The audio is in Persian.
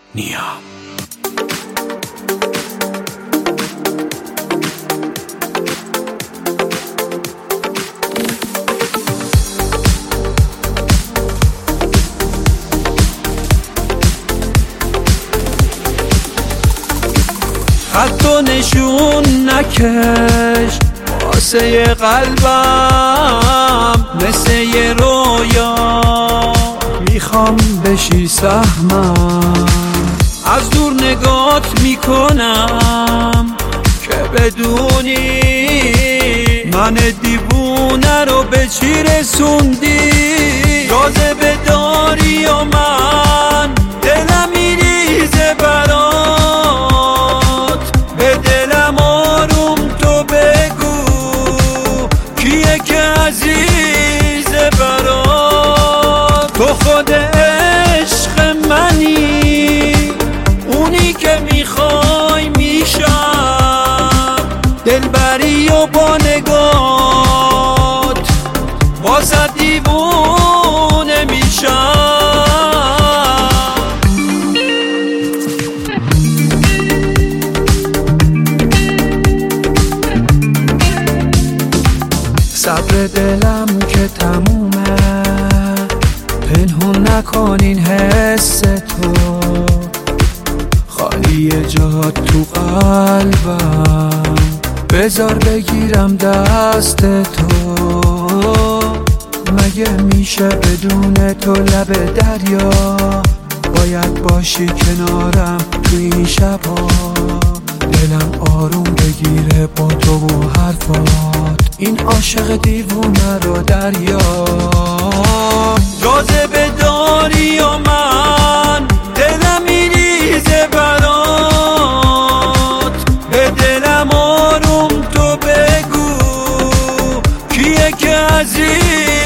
نیام. حتی نشون نکش واسه قلبم، مثل یه رویا میخوام بشی سهمم. از دور نگات میکنم که بدونی من دیوونه رو به چی رسوندی. جاذبه داری و من دلم میریزه برات، به دلم آروم تو بگو کیه که عزیزه برات. تو خود عشق منی، اونی که میخوای میشم، دلبری و با نگات بازت دیوونه میشم. صبر دلم که تمومه، پنهون نکن این حس تو، خالی جات تو قلبم، بذار بگیرم دست تو. مگه میشه بدون تو لب دریا، باید باشی کنارم تو این شبا. دلم آروم بگیره با تو و حرفات، این عاشق دیوونه رو دریا. جاذبه داری و من دلم میریزه برات، به دلم آروم تو بگو کیه که عزیز